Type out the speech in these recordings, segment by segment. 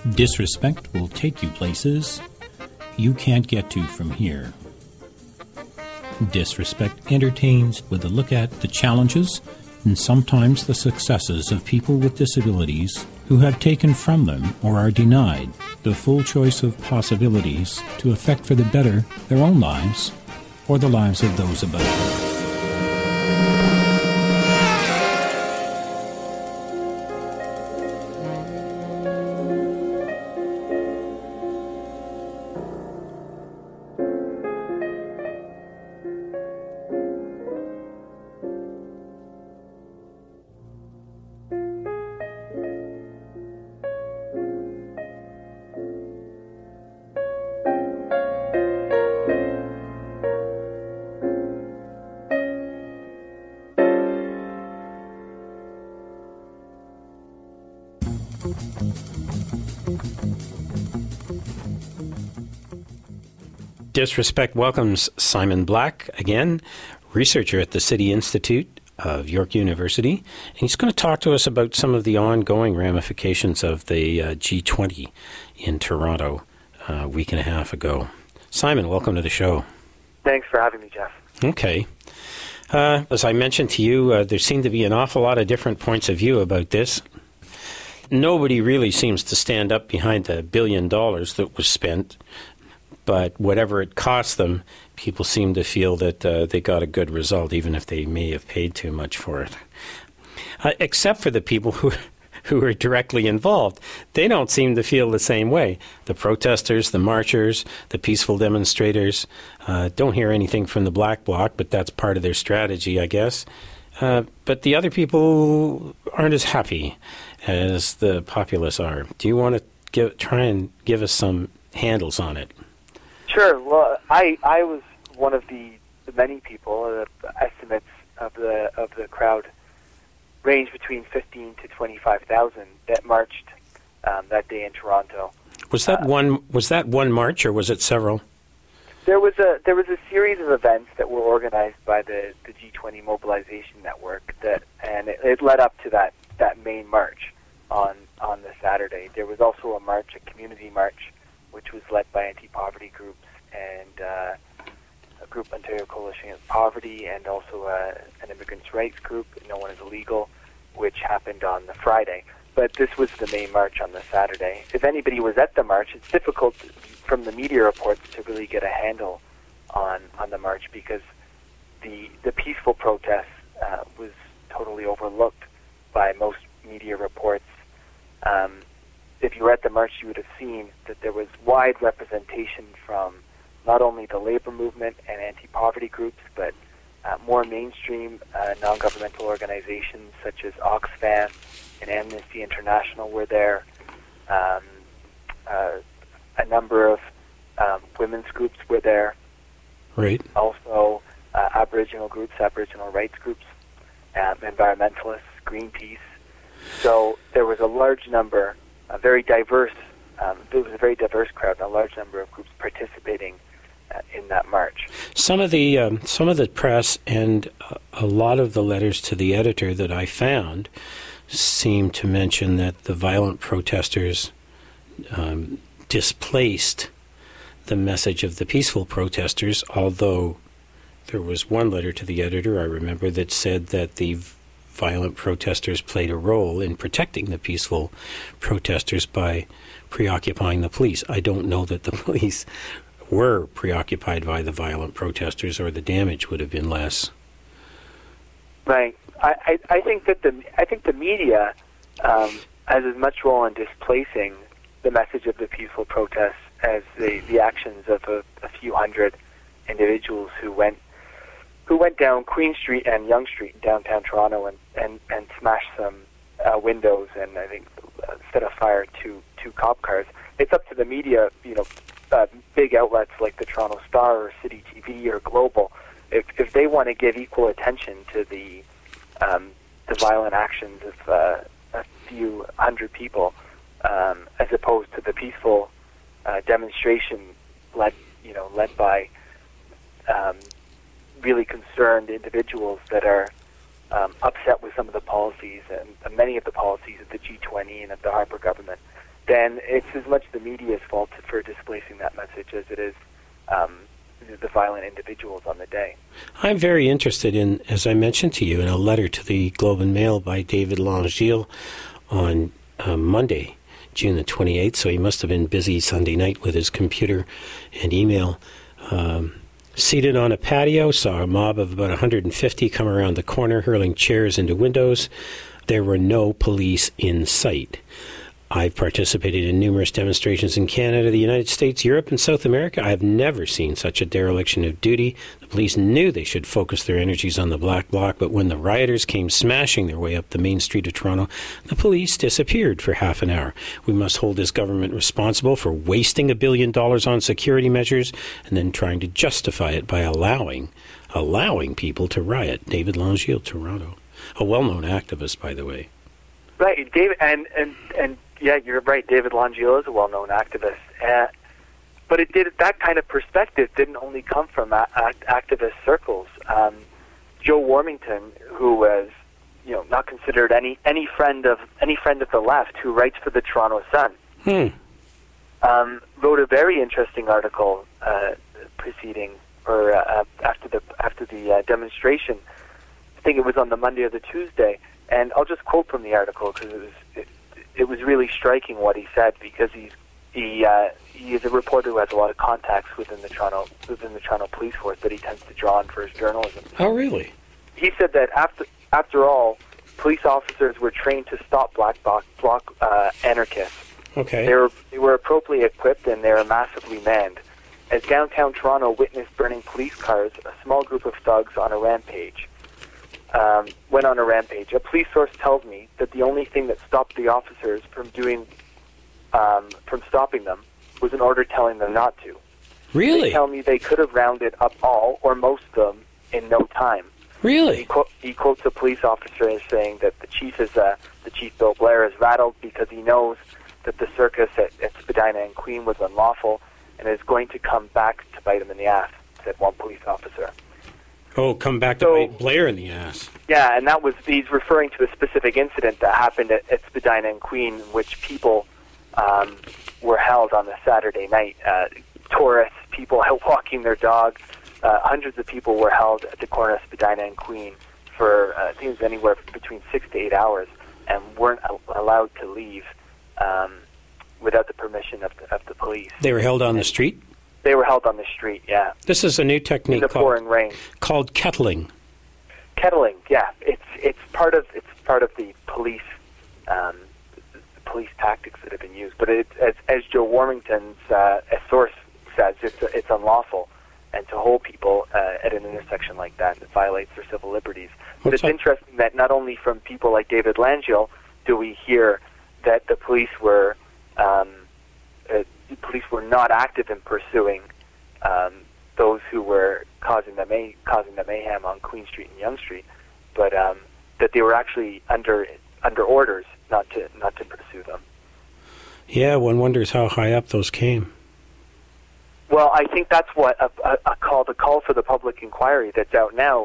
Disrespect will take you places you can't get to from here. Disrespect entertains with a look at the challenges and sometimes the successes of people with disabilities who have taken from them or are denied the full choice of possibilities to affect for the better their own lives or the lives of those about them. Disrespect welcomes Simon Black, again, researcher at the City Institute of York University. And he's going to talk to us about some of the ongoing ramifications of the G20 in Toronto a week and a half ago. Simon, welcome to the show. Thanks for having me, Jeff. Okay. As I mentioned to you, there seem to be an awful lot of different points of view about this. Nobody really seems to stand up behind the $1 billion that was spent. But whatever it cost them, people seem to feel that they got a good result, even if they may have paid too much for it. Except for the people who are directly involved. They don't seem to feel the same way. The protesters, the marchers, the peaceful demonstrators don't hear anything from the Black Bloc, but that's part of their strategy, I guess. But the other people aren't as happy as the populace are. Do you want to try and give us some handles on it? Sure. Well, I was one of the many people. Estimates of the crowd range between 15 to 25,000 that marched that day in Toronto. Was that one march, or was it several? There was a series of events that were organized by the G20 Mobilization Network and it led up to that main march on the Saturday. There was also a community march, which was led by anti-poverty groups and a group, Ontario Coalition Against Poverty, and also an immigrants' rights group known as Illegal, which happened on the Friday. But this was the main march on the Saturday. If anybody was at the march, it's difficult from the media reports to really get a handle on the march because the peaceful protest was totally overlooked by most media reports. If you were at the march, you would have seen that there was wide representation from not only the labor movement and anti-poverty groups, but more mainstream non-governmental organizations such as Oxfam and Amnesty International were there. A number of women's groups were there. Right. Also, Aboriginal groups, Aboriginal rights groups, environmentalists, Greenpeace. So there was a large number, a very diverse crowd, and a large number of groups participating in that march. Some of the press and a lot of the letters to the editor that I found seem to mention that the violent protesters displaced the message of the peaceful protesters, although there was one letter to the editor, I remember, that said that the violent protesters played a role in protecting the peaceful protesters by preoccupying the police. I don't know that the police were preoccupied by the violent protesters, or the damage would have been less. Right. I think the media has as much role in displacing the message of the peaceful protests as the actions of a few hundred individuals who went down Queen Street and Yonge Street in downtown Toronto and smashed some windows and I think set afire to two cop cars. It's up to the media, big outlets like the Toronto Star or City TV or Global, if they want to give equal attention to the violent actions of a few hundred people, as opposed to the peaceful demonstration led by really concerned individuals that are upset with some of the policies and many of the policies of the G20 and of the Harper government. then it's as much the media's fault for displacing that message as it is the violent individuals on the day. I'm very interested in, as I mentioned to you, in a letter to the Globe and Mail by David Langille on Monday, June the 28th, so he must have been busy Sunday night with his computer and email. Seated on a patio, saw a mob of about 150 come around the corner, hurling chairs into windows. There were no police in sight. I've participated in numerous demonstrations in Canada, the United States, Europe, and South America. I have never seen such a dereliction of duty. The police knew they should focus their energies on the Black Bloc, but when the rioters came smashing their way up the main street of Toronto, the police disappeared for half an hour. We must hold this government responsible for wasting $1 billion on security measures and then trying to justify it by allowing people to riot. David Langille, Toronto. A well-known activist, by the way. Right, David, and yeah, you're right. David Langille is a well-known activist, but that kind of perspective didn't only come from activist circles. Joe Warmington, who was, not considered any friend of the left, who writes for the Toronto Sun, wrote a very interesting article preceding or after the demonstration. I think it was on the Monday or the Tuesday, and I'll just quote from the article because it was really striking what he said, because he is a reporter who has a lot of contacts within the Toronto police force that he tends to draw on for his journalism. Oh, really? He said that after all, police officers were trained to stop Black Bloc anarchists. Okay. They were appropriately equipped and they were massively manned. As downtown Toronto witnessed burning police cars, a small group of thugs went on a rampage. A police source tells me that the only thing that stopped the officers from stopping them was an order telling them not to. Really? They tell me they could have rounded up all or most of them in no time. Really? He quotes a police officer as saying that the chief Bill Blair is rattled because he knows that the circus at Spadina and Queen was unlawful and is going to come back to bite him in the ass, said one police officer. Oh, come back to bite Blair in the ass. Yeah, and he's referring to a specific incident that happened at Spadina and Queen, in which people were held on the Saturday night. Tourists, people out walking their dogs, hundreds of people were held at the corner of Spadina and Queen for, I think it was anywhere between 6 to 8 hours, and weren't allowed to leave without the permission of the police. They were held on the street? They were held on the street, yeah. This is a new technique called kettling. Kettling, yeah. It's part of the police tactics that have been used. But as Joe Warmington's a source says, it's unlawful, and to hold people at an intersection like that, it violates their civil liberties. But it's interesting that not only from people like David Langille do we hear that the police were not active in pursuing those who were causing the mayhem on Queen Street and Yonge Street, but that they were actually under orders not to pursue them. Yeah, one wonders how high up those came. Well, I think that's what the call for the public inquiry that's out now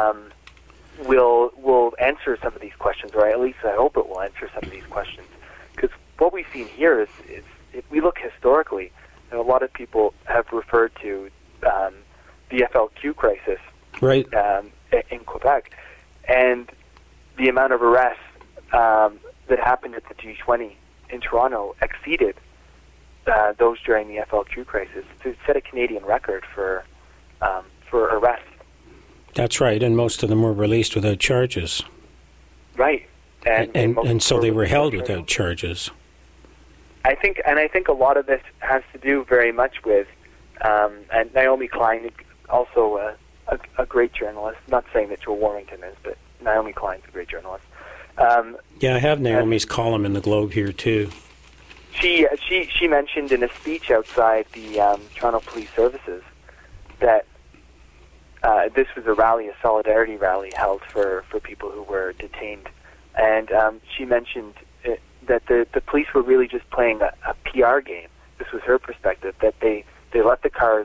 will answer some of these questions, or at least I hope it will answer some of these questions. Because what we've seen here is if we look historically, and a lot of people have referred to the FLQ crisis, right, in Quebec, and the amount of arrests that happened at the G20 in Toronto exceeded those during the FLQ crisis. To set a Canadian record for arrests. That's right, and most of them were released without charges. Right, and so they were held without charges. I think a lot of this has to do very much with, and Naomi Klein, also a great journalist. Not saying that Joe Warmington is, but Naomi Klein's a great journalist. Yeah, I have Naomi's column in the Globe here too. She mentioned in a speech outside the Toronto Police Services that this was a solidarity rally held for people who were detained, and she mentioned that the police were really just playing a PR game. This was her perspective, that they let the cars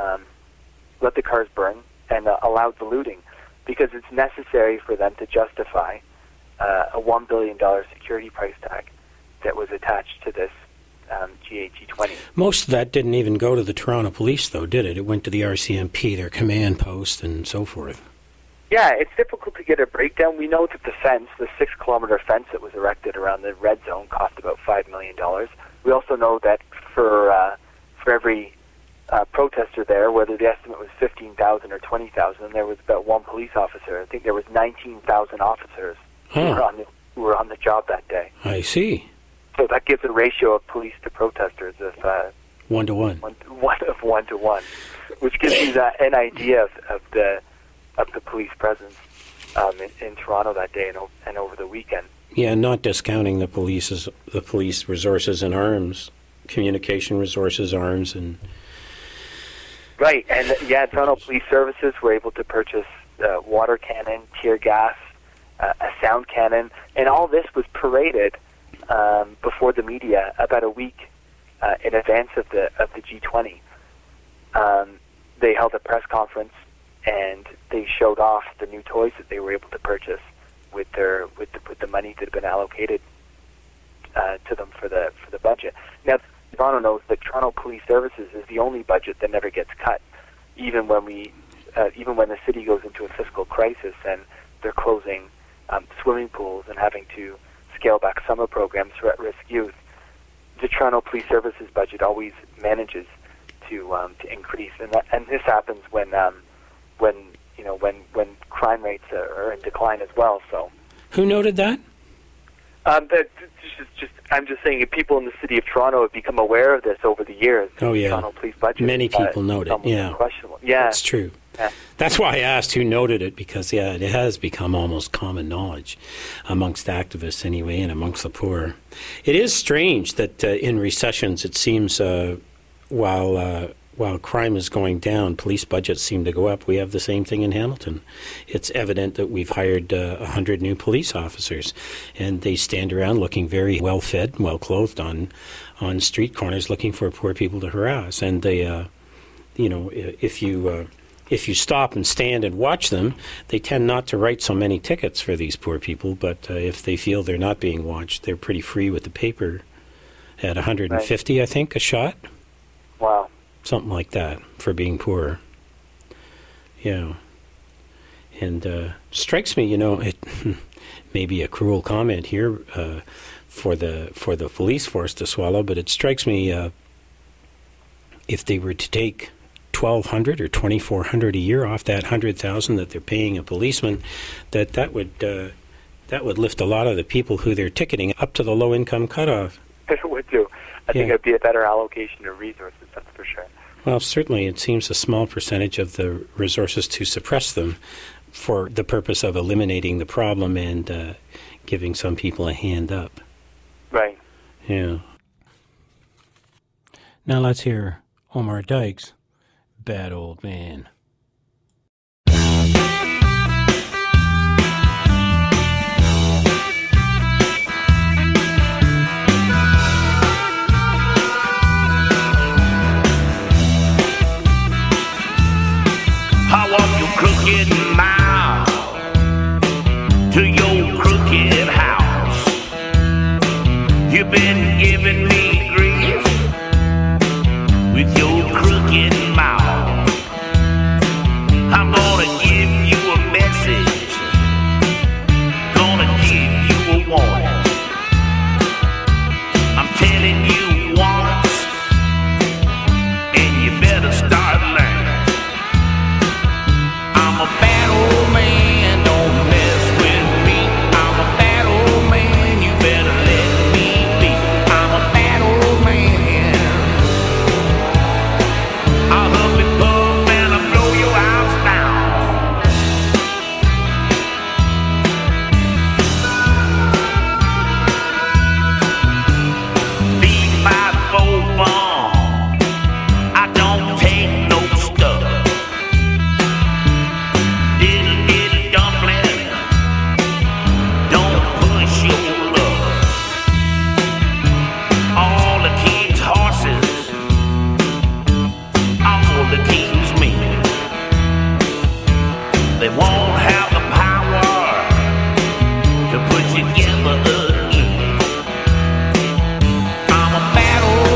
burn and allowed the looting because it's necessary for them to justify a $1 billion security price tag that was attached to this G20. Most of that didn't even go to the Toronto Police, though, did it? It went to the RCMP, their command post, and so forth. Yeah, it's difficult to get a breakdown. We know that the fence, the 6-kilometer fence that was erected around the red zone, cost about $5 million. We also know that for every protester there, whether the estimate was 15,000 or 20,000, there was about one police officer. I think there was 19,000 officers who were on the job that day. I see. So that gives a ratio of police to protesters of 1 to 1. 1 to 1, which gives you an idea of the police presence in Toronto that day and over the weekend. Yeah, not discounting the police resources and arms, communication resources, arms, and right. And Toronto Police Services were able to purchase water cannon, tear gas, a sound cannon, and all this was paraded before the media about a week in advance of the G20. They held a press conference and they showed off the new toys that they were able to purchase with the money that had been allocated to them for the budget. Now, Toronto knows that Toronto Police Services is the only budget that never gets cut, even when the city goes into a fiscal crisis and they're closing swimming pools and having to scale back summer programs for at-risk youth. The Toronto Police Services budget always manages to increase, and this happens when crime rates are in decline as well. So, who noted that? I'm just saying, if people in the city of Toronto have become aware of this over the years. Oh yeah, Toronto police budget. Many people note it. Yeah, questionable. Yeah, it's true. Yeah. That's why I asked who noted it, because it has become almost common knowledge amongst activists anyway, and amongst the poor. It is strange that in recessions it seems while crime is going down, police budgets seem to go up. We have the same thing in Hamilton. It's evident that we've hired 100 new police officers, and they stand around looking very well-fed and well-clothed on street corners looking for poor people to harass. And they, if you stop and stand and watch them, they tend not to write so many tickets for these poor people, but if they feel they're not being watched, they're pretty free with the paper at $150, right. I think, a shot. Wow. Something like that for being poor. Yeah. And strikes me, it may be a cruel comment here for the police force to swallow, but it strikes me if they were to take $1,200 or $2,400 a year off that $100,000 that they're paying a policeman, that would lift a lot of the people who they're ticketing up to the low income cutoff. It would do. I think it'd be a better allocation of resources, that's for sure. Well, certainly it seems a small percentage of the resources to suppress them for the purpose of eliminating the problem and giving some people a hand up. Right. Yeah. Now let's hear Omar Dykes, Bad Old Man. I walk your crooked mile to your crooked house. You've been giving me grief with your crooked mouth. I'm gonna give you a message, gonna give you a warning. I'm telling you once, and you better start learning. I'm a bad old man, don't mess with me. I'm a bad old man, you better let me be. I'm a bad old man. I'll huff and puff and I'll blow your house down. Feed my full farm, I don't take no stuff. Little dumpling, don't push your luck. All the king's horses, all the king's men, they won't have the power to put you together again. I'm a bad old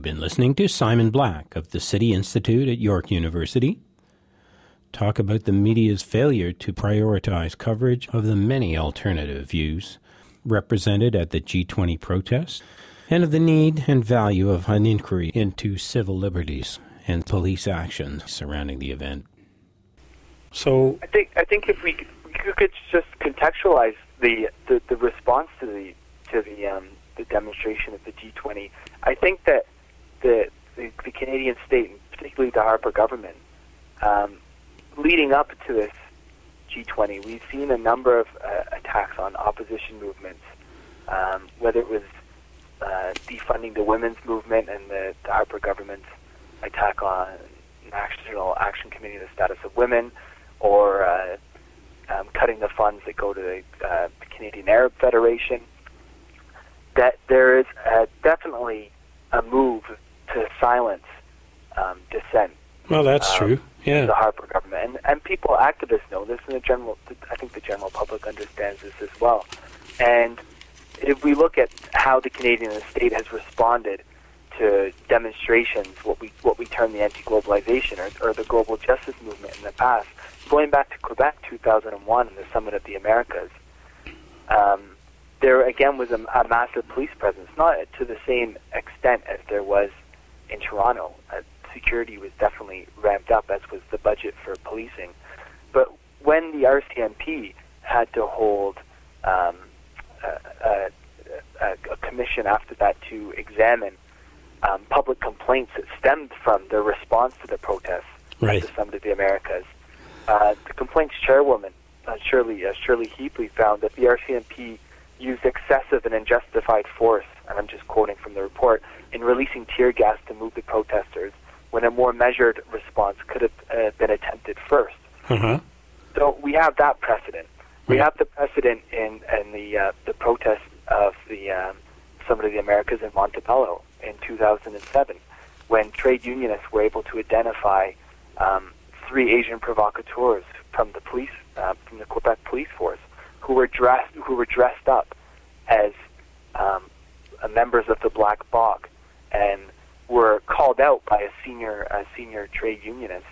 been listening to Simon Black of the City Institute at York University talk about the media's failure to prioritize coverage of the many alternative views represented at the G20 protests, and of the need and value of an inquiry into civil liberties and police actions surrounding the event. So I think if we could just contextualize the response to the demonstration of the G20, I think that the Canadian state, and particularly the Harper government, leading up to this G20, we've seen a number of attacks on opposition movements, whether it was defunding the women's movement and the Harper government's attack on National Action Committee on the Status of Women, or cutting the funds that go to the Canadian Arab Federation, that there is definitely a move to silence dissent. Well, that's true. Yeah. The Harper government, and people, activists know this, and I think the general public understands this as well. And if we look at how the Canadian state has responded to demonstrations, what we term the anti-globalization or the global justice movement in the past, going back to Quebec 2001 and the Summit of the Americas, there again was a massive police presence, not to the same extent as there was in Toronto. Security was definitely ramped up, as was the budget for policing. But when the RCMP had to hold a commission after that to examine public complaints that stemmed from the response to the protests at the Summit of the Americas, the complaints chairwoman, Shirley Heapley, found that the RCMP used excessive and unjustified force, and I'm just quoting from the report, in releasing tear gas to move the protesters, when a more measured response could have been attempted first. Uh-huh. So we have that precedent. We have the precedent in the protest of the Summit of the Americas in Montebello in 2007, when trade unionists were able to identify 3 Asian provocateurs from the police, from the Quebec police force, who were dressed up as members of the Black Bloc, and were called out by a senior trade unionist.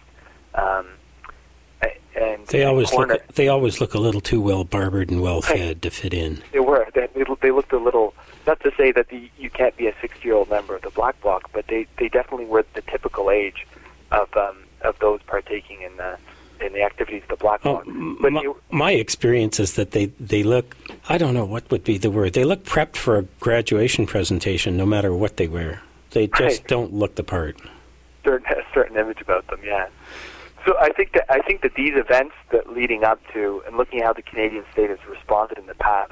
And they always look a little too well barbered and well fed to fit in. They were. They looked a little. Not to say that you can't be a 60-year-old member of the Black Bloc, but they definitely were the typical age of those partaking in the activities of the Black Bloc. But my experience is that they look. I don't know what would be the word. They look prepped for a graduation presentation, no matter what they wear. They just don't look the part. A certain image about them, yeah. So I think that these events that leading up to, and looking at how the Canadian state has responded in the past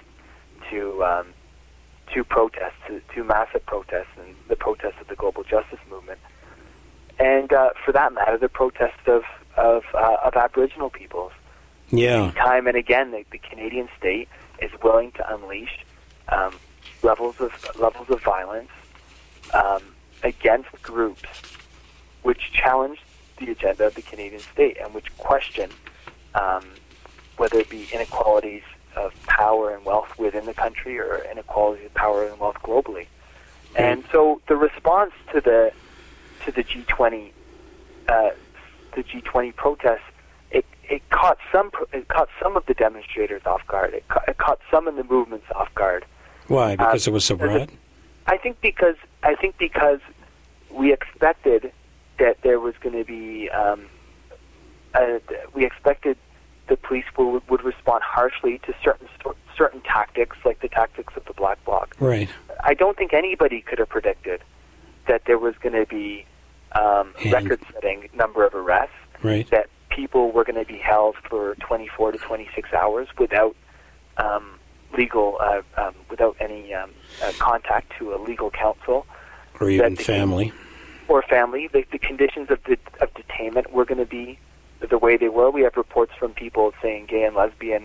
to protests, to massive protests, and the protests of the global justice movement, and for that matter, the protests of Aboriginal peoples. Yeah. Time and again, the Canadian state is willing to unleash levels of violence against groups which challenge the agenda of the Canadian state and which question whether it be inequalities of power and wealth within the country or inequalities of power and wealth globally. And so the response to the G20 protests, it caught some of the demonstrators off guard. It caught some of the movements off guard. Why? Because it was so broad? I think because we expected that there was going to be we expected the police would respond harshly to certain tactics, like the tactics of the Black Bloc. Right. I don't think anybody could have predicted that there was going to be record-setting number of arrests. Right. That people were going to be held for 24 to 26 hours without without any contact to a legal counsel, or even family. The conditions of detainment were going to be the way they were. We have reports from people saying gay and lesbian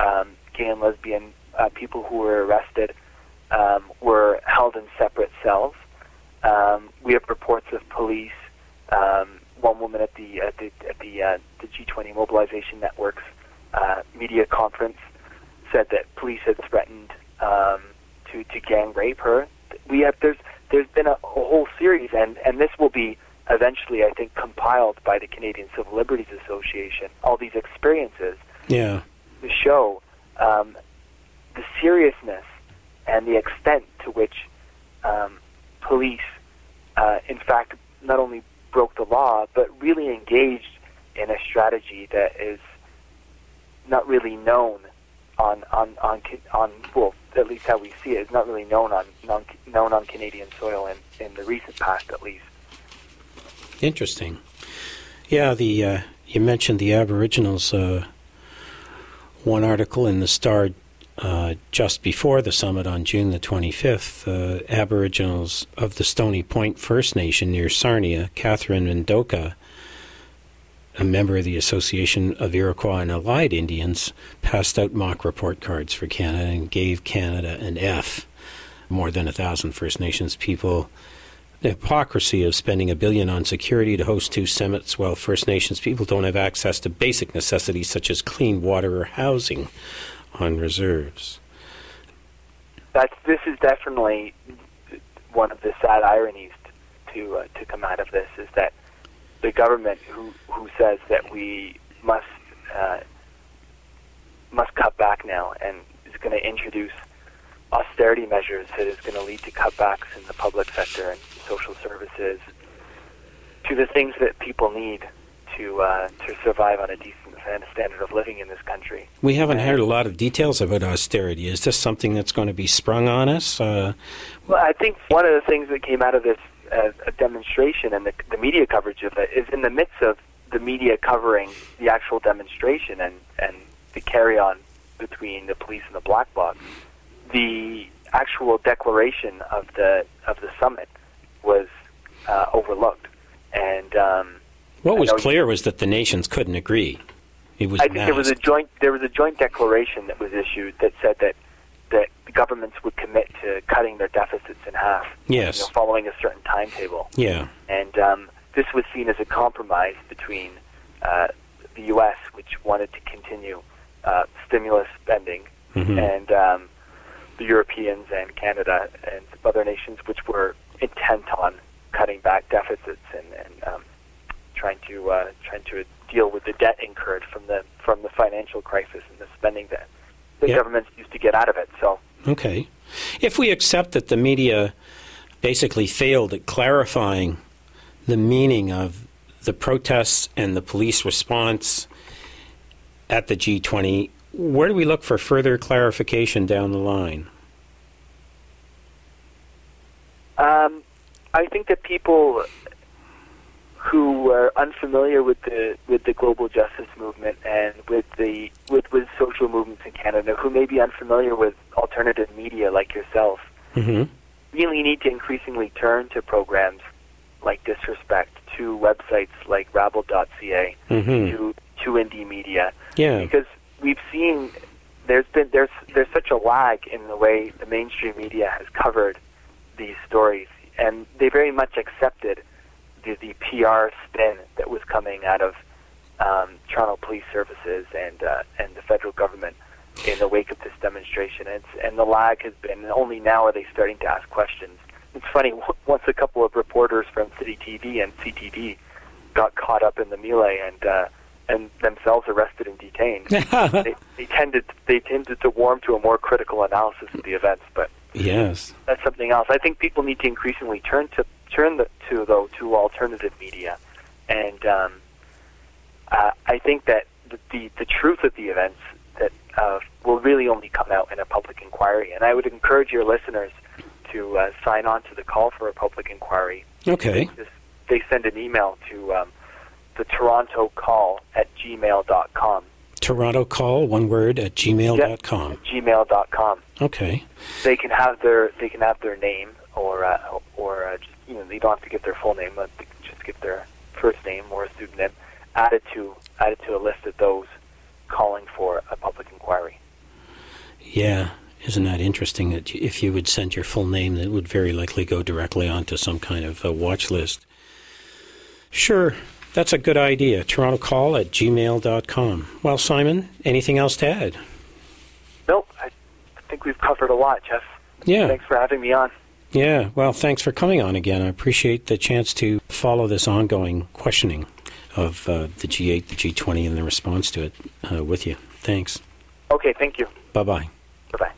people who were arrested were held in separate cells. We have reports of police. One woman at the G20 Mobilization Network's media conference said that police had threatened to gang rape her. There's there's been a whole series, and this will be eventually, I think, compiled by the Canadian Civil Liberties Association, all these experiences Yeah. to show the seriousness and the extent to which police, in fact, not only broke the law, but really engaged in a strategy that is not really known on well, at least how we see it, is not really known on Canadian soil in the recent past, at least. Interesting. Yeah, you mentioned the Aboriginals. One article in the Star just before the summit on June the 25th, Aboriginals of the Stony Point First Nation near Sarnia, Catherine Mendoka, a member of the Association of Iroquois and Allied Indians, passed out mock report cards for Canada and gave Canada an F. More than 1,000 First Nations people. The hypocrisy of spending $1 billion on security to host 2 summits while First Nations people don't have access to basic necessities such as clean water or housing on reserves. This is definitely one of the sad ironies to come out of this, is that the government who says that we must cut back now and is going to introduce austerity measures that is going to lead to cutbacks in the public sector and social services, to the things that people need to survive on a decent standard of living in this country. We haven't heard a lot of details about austerity. Is this something that's going to be sprung on us? Well, I think one of the things that came out of this a demonstration and the media coverage of it is in the midst of the media covering the actual demonstration and the carry-on between the police and the black bloc, the actual declaration of the summit was overlooked. And what was clear was that the nations couldn't agree. It was I think there was a joint declaration that was issued that said that the governments would commit to cutting their deficits in half. Yes. Following a certain timetable. Yeah. And this was seen as a compromise between the U.S., which wanted to continue stimulus spending, and the Europeans and Canada and other nations, which were intent on cutting back deficits and trying to deal with the debt incurred from the financial crisis and the spending that the governments used to get out of it. So, okay, if we accept that the media basically failed at clarifying the meaning of the protests and the police response at the G20, where do we look for further clarification down the line? I think that people who are unfamiliar with the global justice movement and with social movements in Canada, who may be unfamiliar with alternative media like yourself, really need to increasingly turn to programs like Disrespect, to websites like Rabble.ca, to Indie Media, because we've seen there's such a lag in the way the mainstream media has covered these stories, and they very much accepted the PR spin that was coming out of Toronto Police Services and the federal government in the wake of this demonstration. And the lag has been, only now are they starting to ask questions. It's funny, once a couple of reporters from City TV and CTV got caught up in the melee and themselves arrested and detained, they tended to warm to a more critical analysis of the events. But yes, that's something else. I think people need to increasingly turn to alternative media, and I think that the truth of the events that will really only come out in a public inquiry. And I would encourage your listeners to sign on to the call for a public inquiry. Okay. They send an email to the Toronto Call at gmail.com. Toronto Call, one word, at gmail.com. Yep, gmail.com. Okay. They can have their name or just, they don't have to give their full name, but they can just give their first name or a pseudonym added to a list of those calling for a public inquiry. Yeah. Isn't that interesting that if you would send your full name, that would very likely go directly onto some kind of a watch list? Sure, that's a good idea. Toronto Call at gmail.com. Well, Simon, anything else to add? Nope, I think we've covered a lot, Jeff. Yeah. Thanks for having me on. Yeah, well, thanks for coming on again. I appreciate the chance to follow this ongoing questioning of the G8, the G20, and the response to it with you. Thanks. Okay, thank you. Bye-bye. Bye-bye.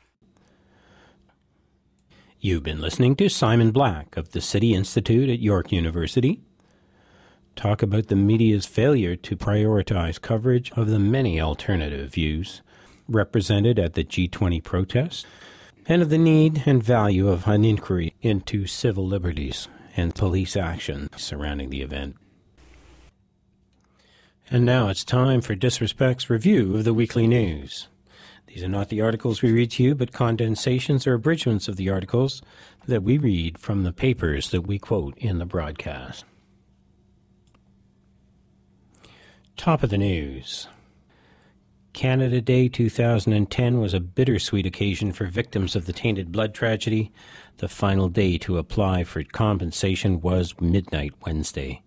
You've been listening to Simon Black of the City Institute at York University talk about the media's failure to prioritize coverage of the many alternative views represented at the G20 protests, and of the need and value of an inquiry into civil liberties and police action surrounding the event. And now it's time for Disrespect's review of the weekly news. These are not the articles we read to you, but condensations or abridgments of the articles that we read from the papers that we quote in the broadcast. Top of the news. Canada Day 2010 was a bittersweet occasion for victims of the Tainted Blood tragedy. The final day to apply for compensation was midnight Wednesday.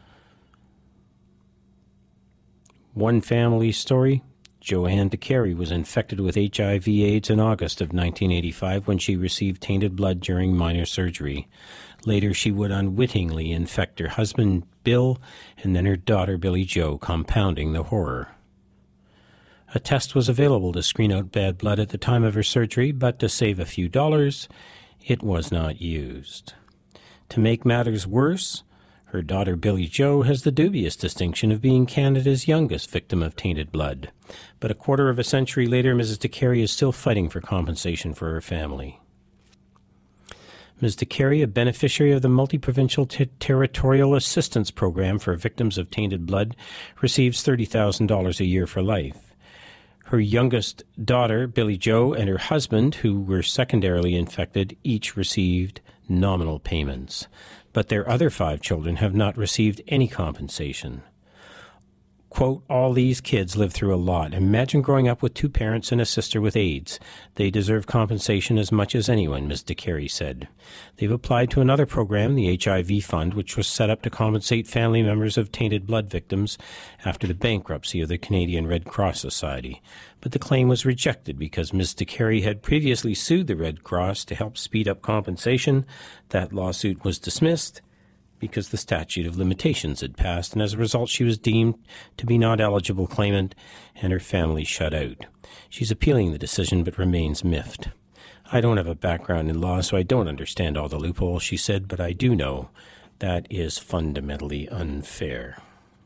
One family story. Joanne DeCarey was infected with HIV/AIDS in August of 1985 when she received tainted blood during minor surgery. Later, she would unwittingly infect her husband, Bill, and then her daughter, Billy Jo, compounding the horror. A test was available to screen out bad blood at the time of her surgery, but to save a few dollars, it was not used. To make matters worse, her daughter Billy Jo has the dubious distinction of being Canada's youngest victim of tainted blood. But a quarter of a century later, Mrs. DeCarey is still fighting for compensation for her family. Ms. DeCarey, a beneficiary of the Multi-Provincial Territorial Assistance Program for victims of tainted blood, receives $30,000 a year for life. Her youngest daughter, Billy Jo, and her husband, who were secondarily infected, each received nominal payments. But their other 5 children have not received any compensation. Quote, all these kids live through a lot. Imagine growing up with 2 parents and a sister with AIDS. They deserve compensation as much as anyone, Ms. DeCarey said. They've applied to another program, the HIV Fund, which was set up to compensate family members of tainted blood victims after the bankruptcy of the Canadian Red Cross Society. But the claim was rejected because Ms. DeCarey had previously sued the Red Cross to help speed up compensation. That lawsuit was dismissed because the statute of limitations had passed, and as a result she was deemed to be not eligible claimant and her family shut out. She's appealing the decision but remains miffed. I don't have a background in law, so I don't understand all the loopholes, she said, but I do know that is fundamentally unfair.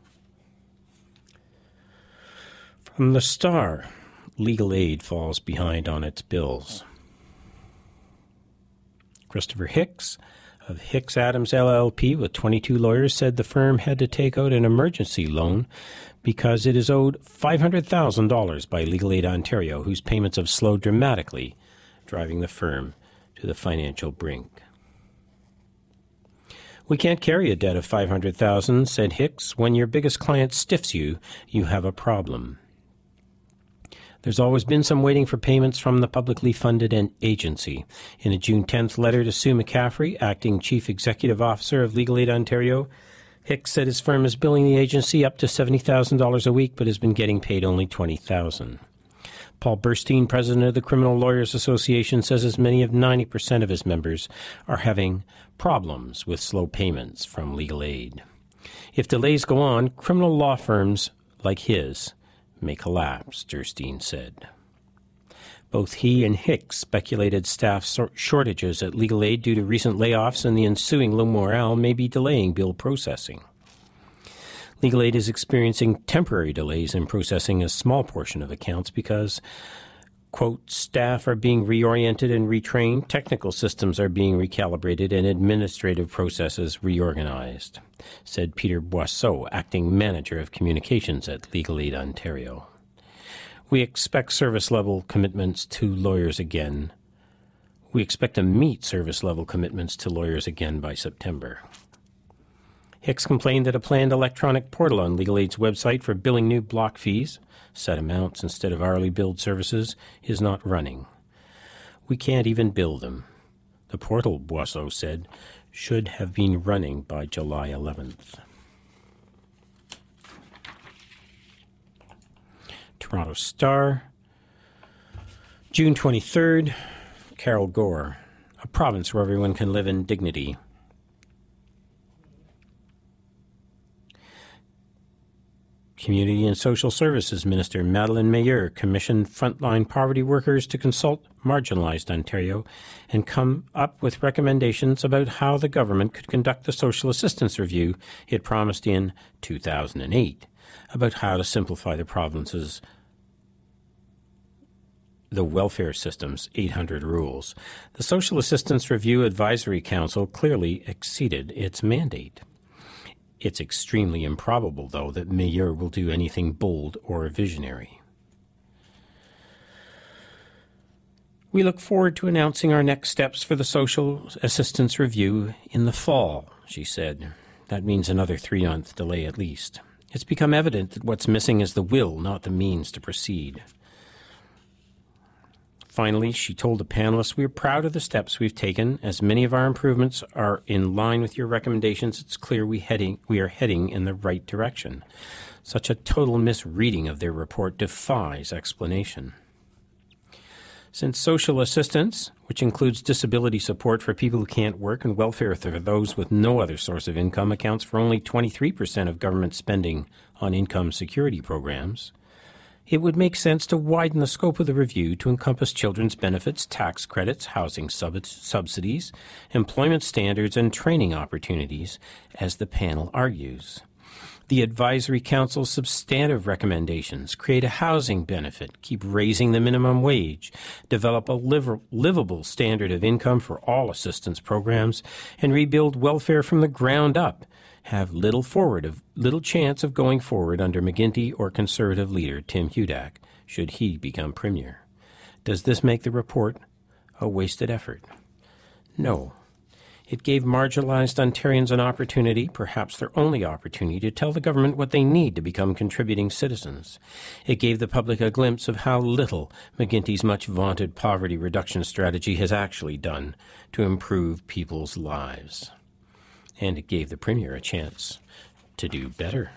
From the Star, legal aid falls behind on its bills. Christopher Hicks of Hicks Adams LLP with 22 lawyers said the firm had to take out an emergency loan because it is owed $500,000 by Legal Aid Ontario, whose payments have slowed dramatically, driving the firm to the financial brink. We can't carry a debt of $500,000, said Hicks. When your biggest client stiffs you, you have a problem. There's always been some waiting for payments from the publicly funded agency. In a June 10th letter to Sue McCaffrey, acting Chief Executive Officer of Legal Aid Ontario, Hicks said his firm is billing the agency up to $70,000 a week but has been getting paid only $20,000. Paul Burstein, president of the Criminal Lawyers Association, says as many as 90% of his members are having problems with slow payments from legal aid. If delays go on, criminal law firms like his may collapse, Durstein said. Both he and Hicks speculated staff shortages at Legal Aid due to recent layoffs and the ensuing low morale may be delaying bill processing. Legal Aid is experiencing temporary delays in processing a small portion of accounts because, quote, staff are being reoriented and retrained, technical systems are being recalibrated, and administrative processes reorganized, said Peter Boisseau, acting manager of communications at Legal Aid Ontario. We expect service-level commitments to lawyers again. We expect to meet service-level commitments to lawyers again by September. Hicks complained that a planned electronic portal on Legal Aid's website for billing new block fees, set amounts instead of hourly billed services, is not running. We can't even bill them. The portal, Boisseau said, should have been running by July 11th. Toronto Star, June 23rd, Carol Gore. A province where everyone can live in dignity. Community and Social Services Minister Madeleine Meilleur commissioned frontline poverty workers to consult marginalized Ontario and come up with recommendations about how the government could conduct the social assistance review it promised in 2008 about how to simplify the province's the welfare system's 800 rules. The Social Assistance Review Advisory Council clearly exceeded its mandate. It's extremely improbable, though, that Meilleur will do anything bold or visionary. We look forward to announcing our next steps for the Social Assistance Review in the fall, she said. That means another 3-month delay at least. It's become evident that what's missing is the will, not the means to proceed. Finally, she told the panelists, we are proud of the steps we've taken. As many of our improvements are in line with your recommendations, it's clear we are heading in the right direction. Such a total misreading of their report defies explanation. Since social assistance, which includes disability support for people who can't work and welfare for those with no other source of income, accounts for only 23% of government spending on income security programs, it would make sense to widen the scope of the review to encompass children's benefits, tax credits, housing subsidies, employment standards, and training opportunities, as the panel argues. The Advisory Council's substantive recommendations create a housing benefit, keep raising the minimum wage, develop a livable standard of income for all assistance programs, and rebuild welfare from the ground up, have little chance of going forward under McGuinty or Conservative leader Tim Hudak, should he become Premier. Does this make the report a wasted effort? No. It gave marginalized Ontarians an opportunity, perhaps their only opportunity, to tell the government what they need to become contributing citizens. It gave the public a glimpse of how little McGuinty's much-vaunted poverty reduction strategy has actually done to improve people's lives. And it gave the Premier a chance to do better.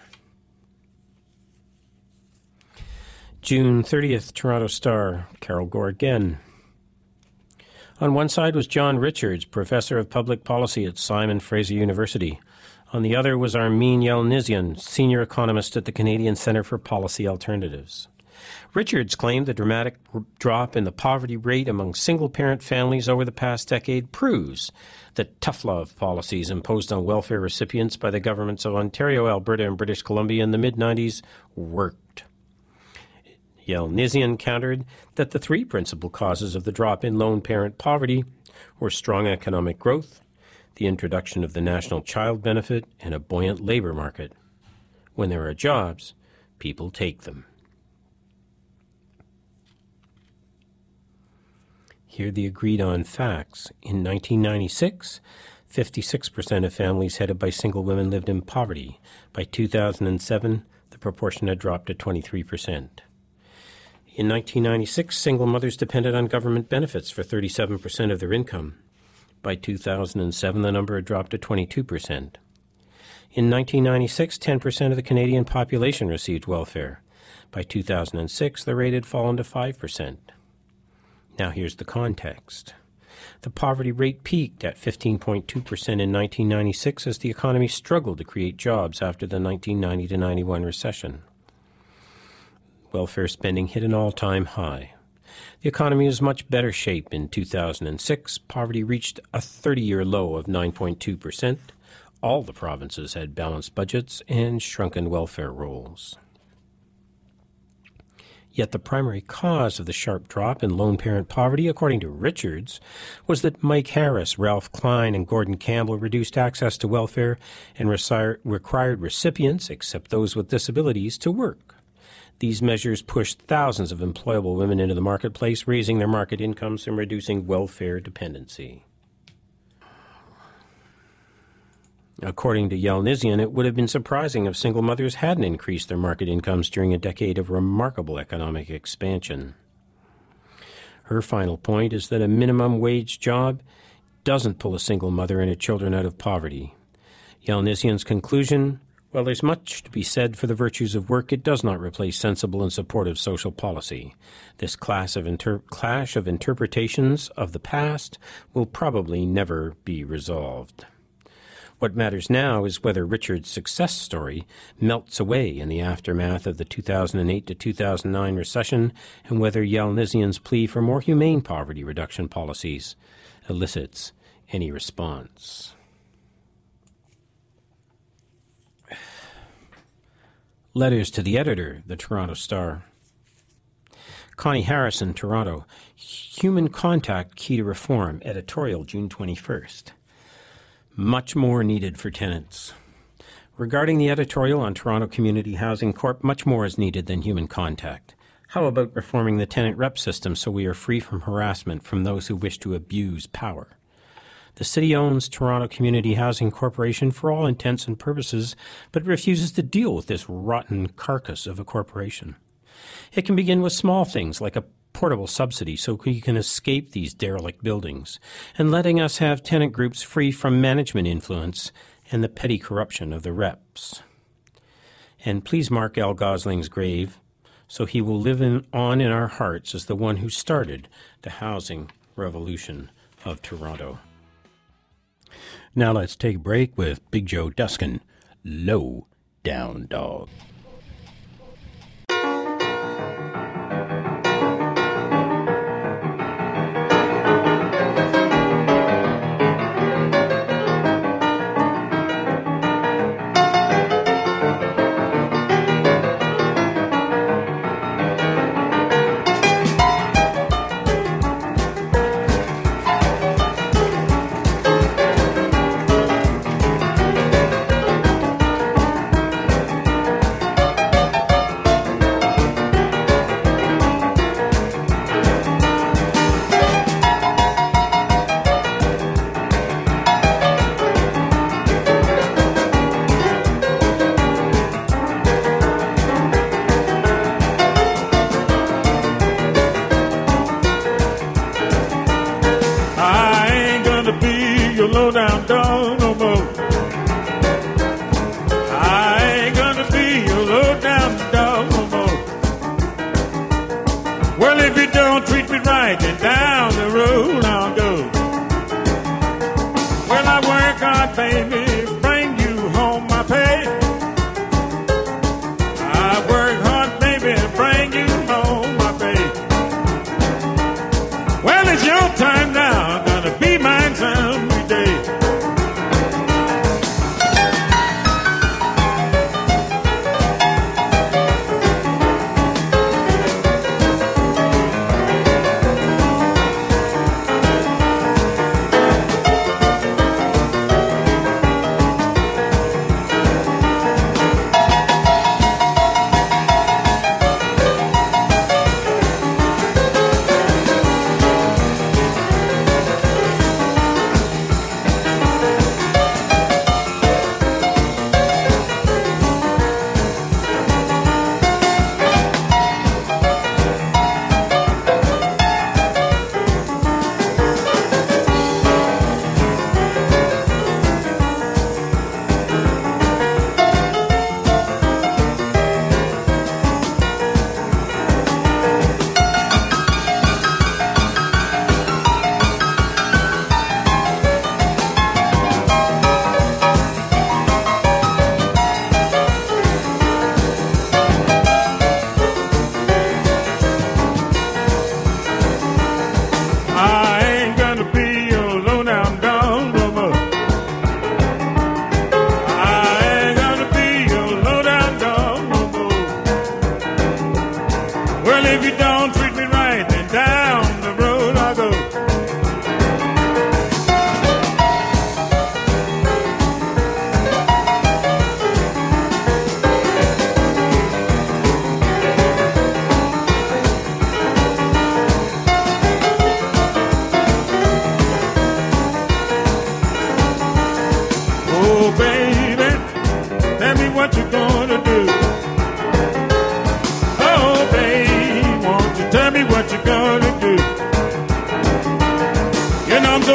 June 30th, Toronto Star, Carol Gore again. On one side was John Richards, Professor of Public Policy at Simon Fraser University. On the other was Armin Yelnizyan, Senior Economist at the Canadian Centre for Policy Alternatives. Richards claimed the dramatic drop in the poverty rate among single-parent families over the past decade proves that tough love policies imposed on welfare recipients by the governments of Ontario, Alberta, and British Columbia in the mid-90s worked. Yelnizyan countered that the three principal causes of the drop in lone parent poverty were strong economic growth, the introduction of the National Child Benefit, and a buoyant labor market. When there are jobs, people take them. Here are the agreed-on facts. In 1996, 56% of families headed by single women lived in poverty. By 2007, the proportion had dropped to 23%. In 1996, single mothers depended on government benefits for 37% of their income. By 2007, the number had dropped to 22%. In 1996, 10% of the Canadian population received welfare. By 2006, the rate had fallen to 5%. Now here's the context. The poverty rate peaked at 15.2% in 1996 as the economy struggled to create jobs after the 1990-91 recession. Welfare spending hit an all-time high. The economy was much better shape in 2006. Poverty reached a 30-year low of 9.2%. All the provinces had balanced budgets and shrunken welfare rolls. Yet the primary cause of the sharp drop in lone parent poverty, according to Richards, was that Mike Harris, Ralph Klein, and Gordon Campbell reduced access to welfare and required recipients, except those with disabilities, to work. These measures pushed thousands of employable women into the marketplace, raising their market incomes and reducing welfare dependency. According to Yelnizyan, it would have been surprising if single mothers hadn't increased their market incomes during a decade of remarkable economic expansion. Her final point is that a minimum wage job doesn't pull a single mother and her children out of poverty. Yelnizyan's conclusion, While there's much to be said for the virtues of work, it does not replace sensible and supportive social policy. This clash of interpretations of the past will probably never be resolved. What matters now is whether Richard's success story melts away in the aftermath of the 2008 to 2009 recession, and whether Yalnizian's plea for more humane poverty reduction policies elicits any response. Letters to the editor, the Toronto Star. Connie Harrison, Toronto. Human contact key to reform. Editorial, June 21st. Much more needed for tenants. Regarding the editorial on Toronto Community Housing Corp., much more is needed than human contact. How about reforming the tenant rep system so we are free from harassment from those who wish to abuse power? The city owns Toronto Community Housing Corporation for all intents and purposes, but refuses to deal with this rotten carcass of a corporation. It can begin with small things like a portable subsidy so we can escape these derelict buildings, and letting us have tenant groups free from management influence and the petty corruption of the reps. And please mark Al Gosling's grave so he will live on in our hearts as the one who started the housing revolution of Toronto. Now let's take a break with Big Joe Duskin, Low Down Dog.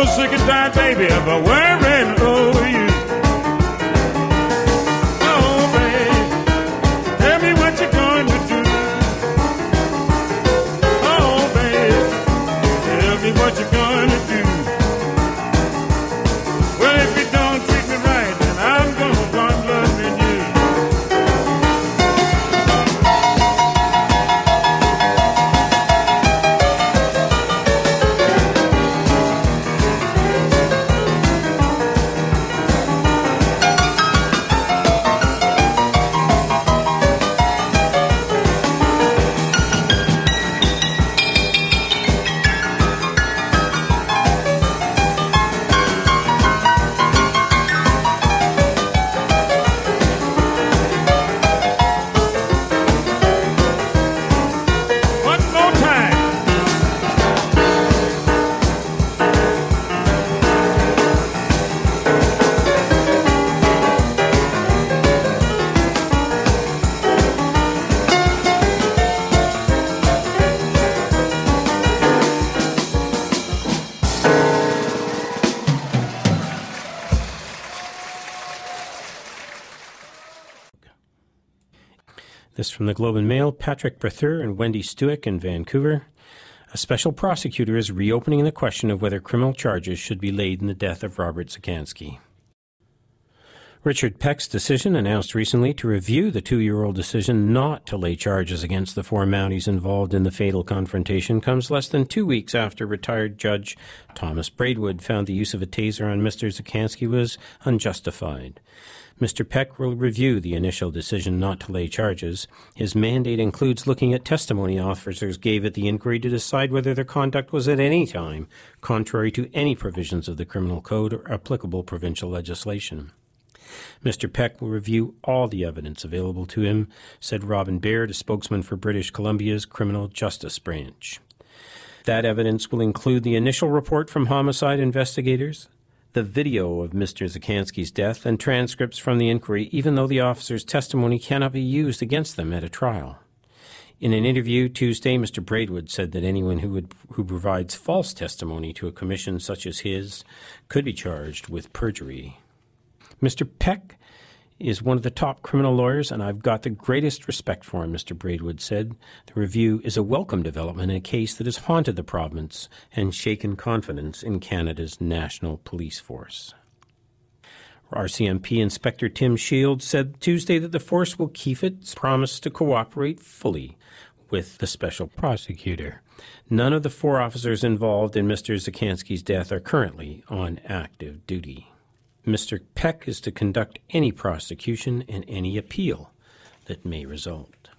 Baby, of a worrying over you. Oh, This from the Globe and Mail. Patrick Berthur and Wendy Stuick in Vancouver. A special prosecutor is reopening the question of whether criminal charges should be laid in the death of Robert Zukanski. Richard Peck's decision, announced recently to review the 2-year-old decision not to lay charges against the 4 Mounties involved in the fatal confrontation, comes less than 2 weeks after retired Judge Thomas Braidwood found the use of a taser on Mr. Zukanski was unjustified. Mr. Peck will review the initial decision not to lay charges. His mandate includes looking at testimony officers gave at the inquiry to decide whether their conduct was at any time contrary to any provisions of the Criminal Code or applicable provincial legislation. Mr. Peck will review all the evidence available to him, said Robin Baird, a spokesman for British Columbia's Criminal Justice Branch. That evidence will include the initial report from homicide investigators, the video of Mr. Zukanski's death, and transcripts from the inquiry, even though the officer's testimony cannot be used against them at a trial. In an interview Tuesday, Mr. Braidwood said that anyone who provides false testimony to a commission such as his could be charged with perjury. Mr. Peck is one of the top criminal lawyers, and I've got the greatest respect for him, Mr. Braidwood said. The review is a welcome development in a case that has haunted the province and shaken confidence in Canada's national police force. RCMP Inspector Tim Shields said Tuesday that the force will keep its promise to cooperate fully with the special prosecutor. None of the 4 officers involved in Mr. Zukanski's death are currently on active duty. Mr. Peck is to conduct any prosecution and any appeal that may result.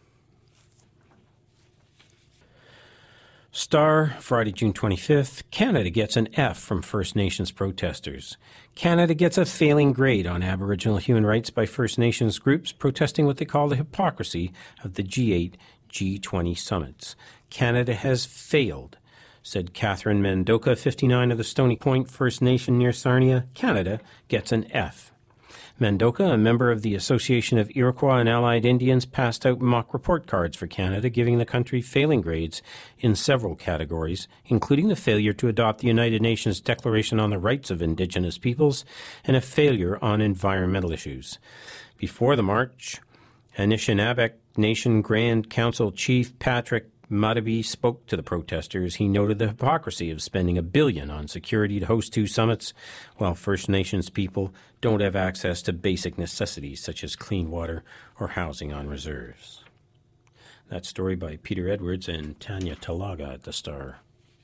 Star, Friday, June 25th, Canada gets an F from First Nations protesters. Canada gets a failing grade on Aboriginal human rights by First Nations groups protesting what they call the hypocrisy of the G8, G20 summits. Canada has failed, said Catherine Mandoka, 59 of the Stony Point First Nation near Sarnia. Canada gets an F. Mandoka, a member of the Association of Iroquois and Allied Indians, passed out mock report cards for Canada, giving the country failing grades in several categories, including the failure to adopt the United Nations Declaration on the Rights of Indigenous Peoples and a failure on environmental issues. Before the march, Anishinaabe Nation Grand Council Chief Patrick Madabi spoke to the protesters. He noted the hypocrisy of spending $1 billion on security to host 2 summits, while First Nations people don't have access to basic necessities such as clean water or housing on reserves. That story by Peter Edwards and Tanya Talaga at the Star.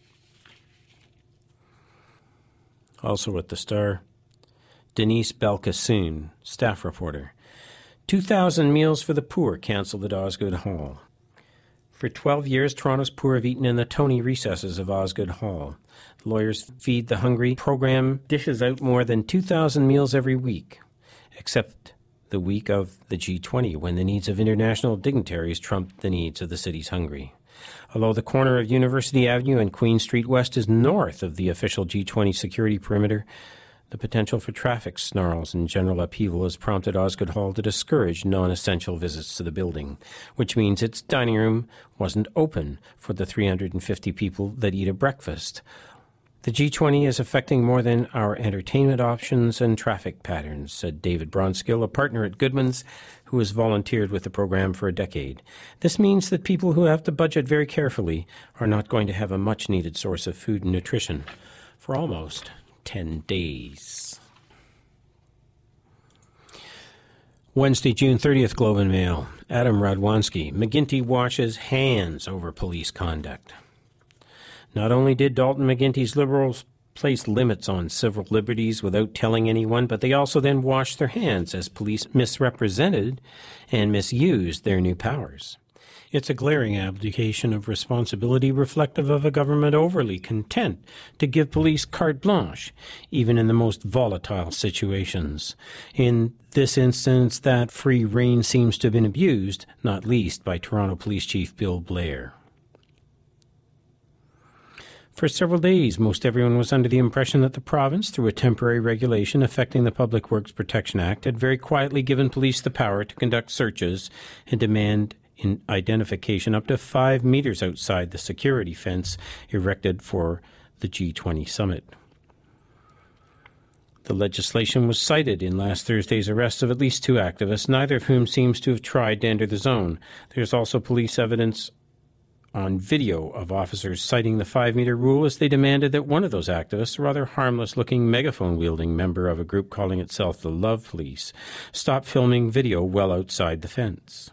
Also at the Star, Denise Belkacem, staff reporter. 2,000 meals for the poor cancelled at Osgoode Hall. For 12 years, Toronto's poor have eaten in the Tony recesses of Osgoode Hall. Lawyers Feed the Hungry program dishes out more than 2,000 meals every week, except the week of the G20, when the needs of international dignitaries trumped the needs of the city's hungry. Although the corner of University Avenue and Queen Street West is north of the official G20 security perimeter, the potential for traffic snarls and general upheaval has prompted Osgoode Hall to discourage non-essential visits to the building, which means its dining room wasn't open for the 350 people that eat a breakfast. The G20 is affecting more than our entertainment options and traffic patterns, said David Bronskill, a partner at Goodman's, who has volunteered with the program for a decade. This means that people who have to budget very carefully are not going to have a much-needed source of food and nutrition for almost 10 days. Wednesday, June 30th, Globe and Mail. Adam Radwanski. McGuinty washes hands over police conduct. Not only did Dalton McGuinty's Liberals place limits on civil liberties without telling anyone, but they also then washed their hands as police misrepresented and misused their new powers. It's a glaring abdication of responsibility reflective of a government overly content to give police carte blanche, even in the most volatile situations. In this instance, that free rein seems to have been abused, not least by Toronto Police Chief Bill Blair. For several days, most everyone was under the impression that the province, through a temporary regulation affecting the Public Works Protection Act, had very quietly given police the power to conduct searches and demand identification up to 5 meters outside the security fence erected for the G20 summit. The legislation was cited in last Thursday's arrest of at least 2 activists, neither of whom seems to have tried to enter the zone. There's also police evidence on video of officers citing the 5-meter rule as they demanded that one of those activists, a rather harmless-looking megaphone-wielding member of a group calling itself the Love Police, stop filming video well outside the fence.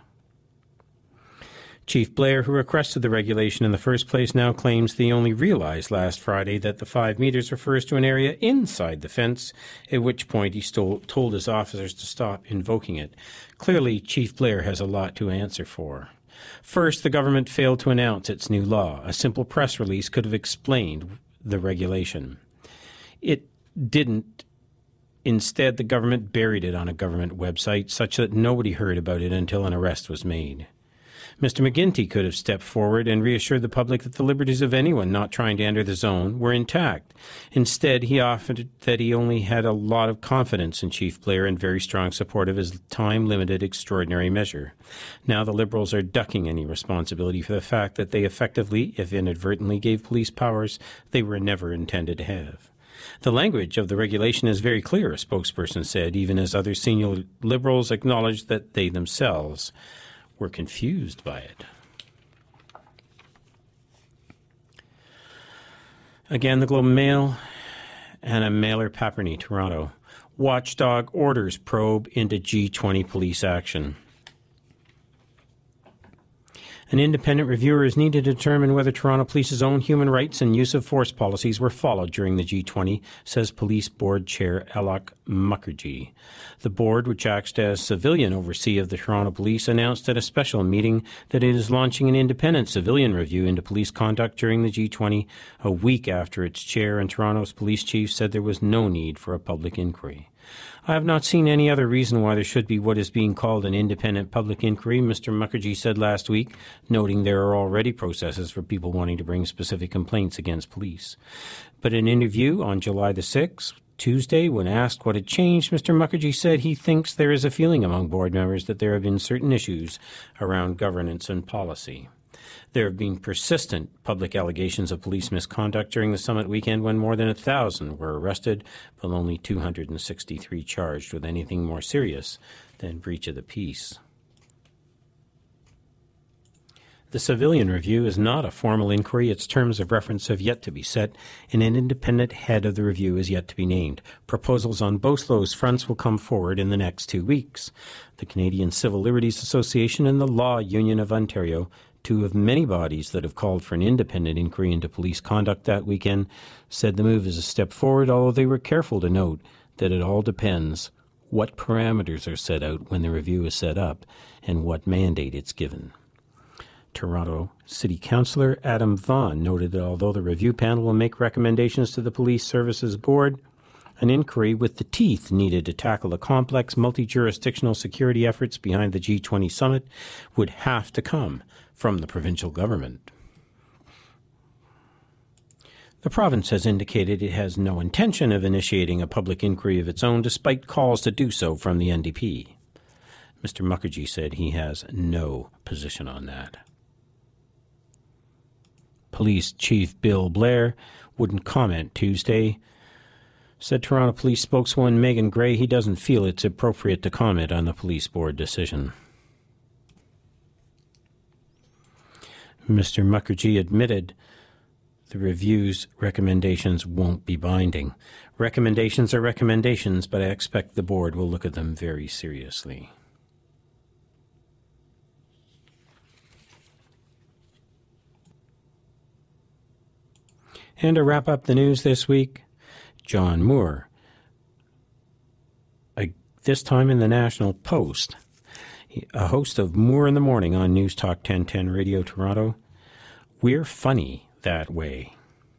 Chief Blair, who requested the regulation in the first place, now claims that he only realized last Friday that the 5 meters refers to an area inside the fence, at which point he told his officers to stop invoking it. Clearly, Chief Blair has a lot to answer for. First, the government failed to announce its new law. A simple press release could have explained the regulation. It didn't. Instead, the government buried it on a government website such that nobody heard about it until an arrest was made. Mr. McGuinty could have stepped forward and reassured the public that the liberties of anyone not trying to enter the zone were intact. Instead, he offered that he only had a lot of confidence in Chief Blair and very strong support of his time-limited extraordinary measure. Now the Liberals are ducking any responsibility for the fact that they effectively, if inadvertently, gave police powers they were never intended to have. The language of the regulation is very clear, a spokesperson said, even as other senior Liberals acknowledged that they themselves were confused by it. Again, the Globe and Mail and a Mailer Paperny, Toronto. Watchdog orders probe into G20 police action. An independent reviewer is needed to determine whether Toronto Police's own human rights and use of force policies were followed during the G20, says Police Board Chair Alok Mukherjee. The board, which acts as civilian overseer of the Toronto Police, announced at a special meeting that it is launching an independent civilian review into police conduct during the G20, a week after its chair and Toronto's police chief said there was no need for a public inquiry. I have not seen any other reason why there should be what is being called an independent public inquiry, Mr. Mukherjee said last week, noting there are already processes for people wanting to bring specific complaints against police. But in an interview on July the 6th, Tuesday, when asked what had changed, Mr. Mukherjee said he thinks there is a feeling among board members that there have been certain issues around governance and policy. There have been persistent public allegations of police misconduct during the summit weekend when more than 1,000 were arrested, but only 263 charged with anything more serious than breach of the peace. The civilian review is not a formal inquiry. Its terms of reference have yet to be set, and an independent head of the review is yet to be named. Proposals on both those fronts will come forward in the next 2 weeks. The Canadian Civil Liberties Association and the Law Union of Ontario, two of many bodies that have called for an independent inquiry into police conduct that weekend, said the move is a step forward, although they were careful to note that it all depends what parameters are set out when the review is set up and what mandate it's given. Toronto City Councillor Adam Vaughan noted that although the review panel will make recommendations to the Police Services Board, an inquiry with the teeth needed to tackle the complex multi-jurisdictional security efforts behind the G20 summit would have to come from the provincial government. The province has indicated it has no intention of initiating a public inquiry of its own, despite calls to do so from the NDP. Mr. Mukherjee said he has no position on that. Police Chief Bill Blair wouldn't comment Tuesday. Said Toronto Police spokeswoman Megan Gray he doesn't feel it's appropriate to comment on the police board decision. Mr. Mukherjee admitted the review's recommendations won't be binding. Recommendations are recommendations, but I expect the board will look at them very seriously. And to wrap up the news this week, John Moore, this time in the National Post, a host of Moore in the Morning on News Talk 1010 Radio Toronto. We're funny that way.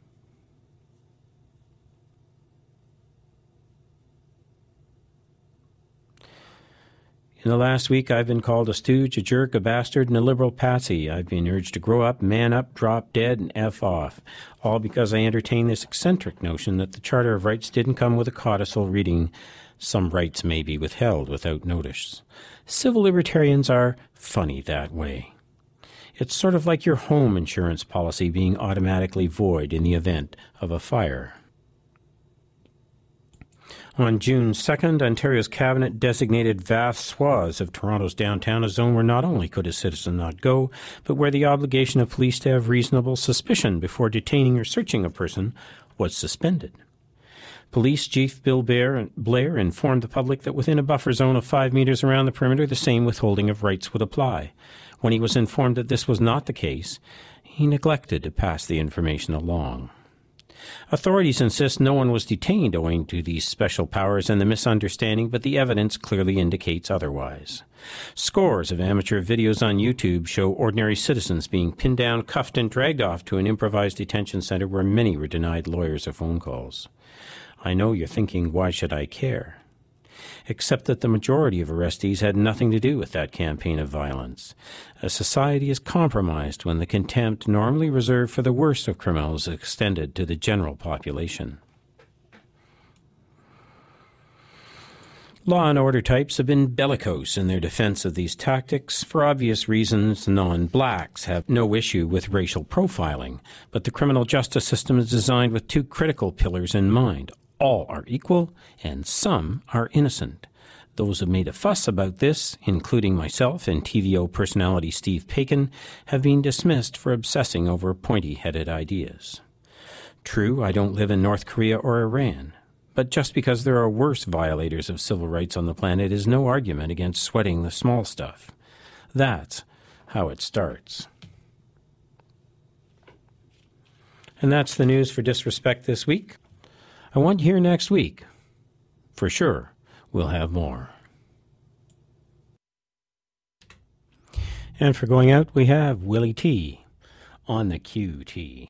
In the last week, I've been called a stooge, a jerk, a bastard, and a liberal patsy. I've been urged to grow up, man up, drop dead, and F off, all because I entertain this eccentric notion that the Charter of Rights didn't come with a codicil reading, "Some rights may be withheld without notice." Civil libertarians are funny that way. It's sort of like your home insurance policy being automatically void in the event of a fire. On June 2nd, Ontario's cabinet designated vast swaths of Toronto's downtown a zone where not only could a citizen not go, but where the obligation of police to have reasonable suspicion before detaining or searching a person was suspended. Police Chief Bill Blair informed the public that within a buffer zone of 5 meters around the perimeter, the same withholding of rights would apply. When he was informed that this was not the case, he neglected to pass the information along. Authorities insist no one was detained owing to these special powers and the misunderstanding, but the evidence clearly indicates otherwise. Scores of amateur videos on YouTube show ordinary citizens being pinned down, cuffed, and dragged off to an improvised detention center where many were denied lawyers or phone calls. I know you're thinking, why should I care? Except that the majority of arrestees had nothing to do with that campaign of violence. A society is compromised when the contempt normally reserved for the worst of criminals is extended to the general population. Law and order types have been bellicose in their defense of these tactics. For obvious reasons, non-blacks have no issue with racial profiling, but the criminal justice system is designed with two critical pillars in mind. All are equal, and some are innocent. Those who made a fuss about this, including myself and TVO personality Steve Paikin, have been dismissed for obsessing over pointy-headed ideas. True, I don't live in North Korea or Iran, but just because there are worse violators of civil rights on the planet is no argument against sweating the small stuff. That's how it starts. And that's the news for Disrespect this week. I want you here next week. For sure, we'll have more. And for going out, we have Willie T. on the QT.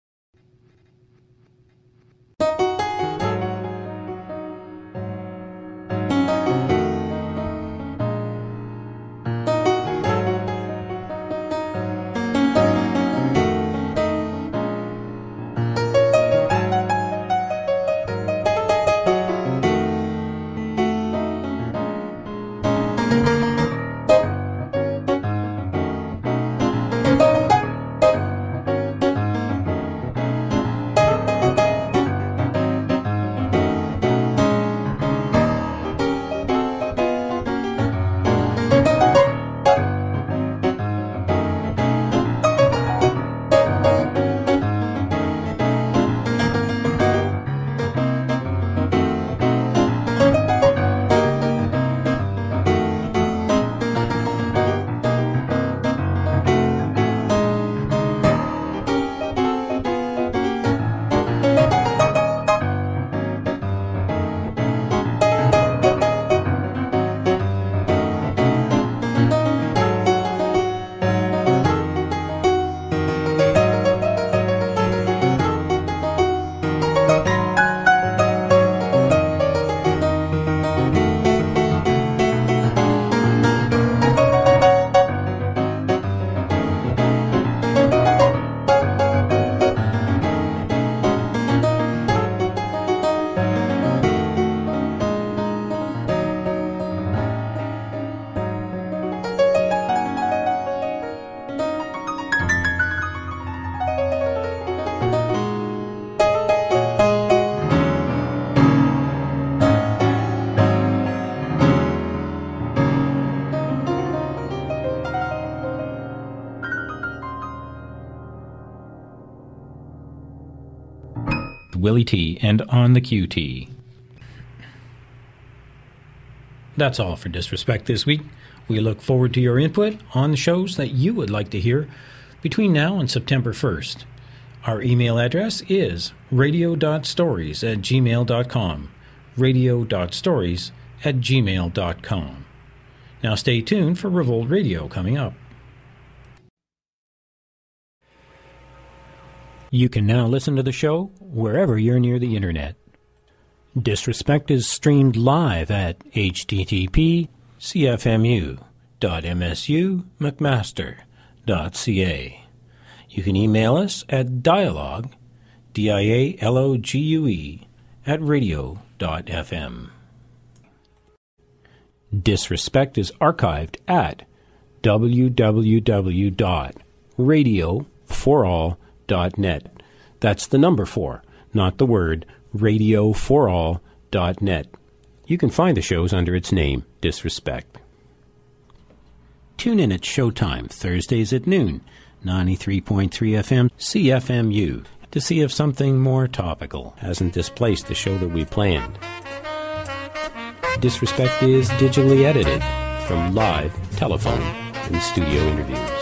Willie T. and on the QT. That's all for Disrespect this week. We look forward to your input on the shows that you would like to hear between now and September 1st. Our email address is radio.stories@gmail.com. radio.stories@gmail.com. Now stay tuned for Revolt Radio coming up. You can now listen to the show wherever you're near the internet. Disrespect is streamed live at http://cfmu.msu.mcmaster.ca. You can email us at dialogue, dialogue, @radio.fm. Disrespect is archived at www.radioforall.net. That's the number 4, not the word, radioforall.net. CFMU.net. You can find the shows under its name, Disrespect. Tune in at Showtime, Thursdays at noon, 93.3 FM, CFMU, to see if something more topical hasn't displaced the show that we planned. Disrespect is digitally edited from live, telephone, and studio interviews.